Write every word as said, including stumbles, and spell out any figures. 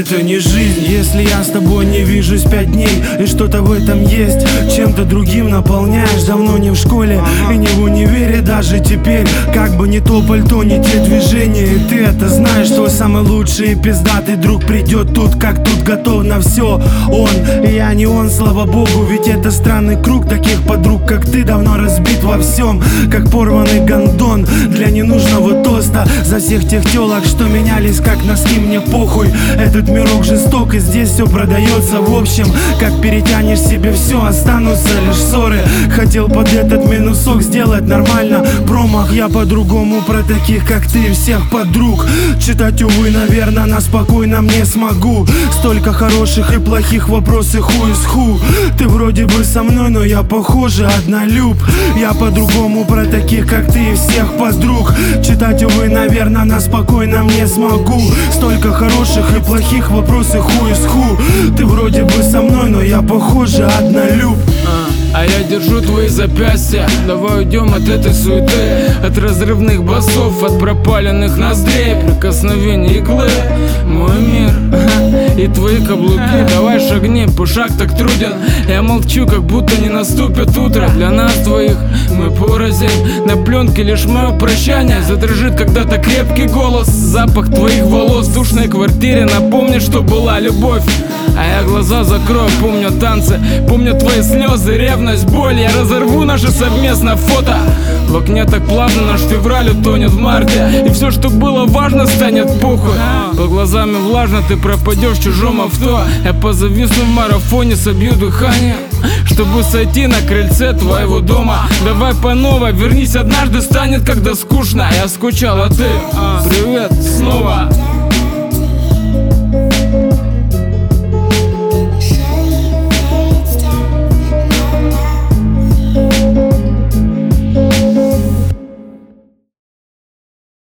это не жизнь. Если я с тобой не вижусь пять дней, и что-то в этом есть, чем-то другим наполняешь. Давно не в школе и не в универе даже теперь. Как бы не то пальто, не те движения, и ты это знаешь. Что самый лучший и пиздатый друг придет тут, как тут, готов на все. Он, и я не он, слава богу. Ведь это странный круг таких подруг, как ты, давно разбит во всем, как порванный гондон для ненужного тоста. За всех тех телок, что менялись как носки, мне похуй. Этот мирок жесток, и здесь все продается в общем. Как перетянешь себе все, останутся лишь ссоры. Хотел под этот минусок сделать нормально промах. Я по-другому про таких, как ты, всех подруг читать, увы, наверное, на спокойном не смогу. Столько хороших и плохих, вопросы ху из ху. Ты вроде бы со мной, но я похоже однолюб. Я по-другому про таких, как ты, и всех подруг читать, увы, наверное, на спокойном не смогу. Столько хороших и плохих, вопросы ху из ху. Ты вроде бы со мной, но я похоже однолюб. А я держу твои запястья. Давай уйдем от этой суеты, от разрывных басов, от пропаленных ноздрей, прикосновений иглы. Мой мир и твои каблуки. Давай шагни, пушак так труден. Я молчу, как будто не наступит утро. Для нас двоих мы порознь. На пленке лишь мое прощание задрожит когда-то крепкий голос. Запах твоих волос в душной квартире напомнит, что была любовь. А я глаза закрою, помню танцы, помню твои слезы, ревность, боль. Я разорву наше совместное фото. В окне так плавно наш февраль утонет в марте, и все, что было важно, станет похуй. Под глазами влажно, ты пропадешь в чужом авто. Я позависну в марафоне, собью дыхание, чтобы сойти на крыльце твоего дома. Давай по новой, вернись, однажды станет, когда скучно. Я скучал, а ты, привет снова.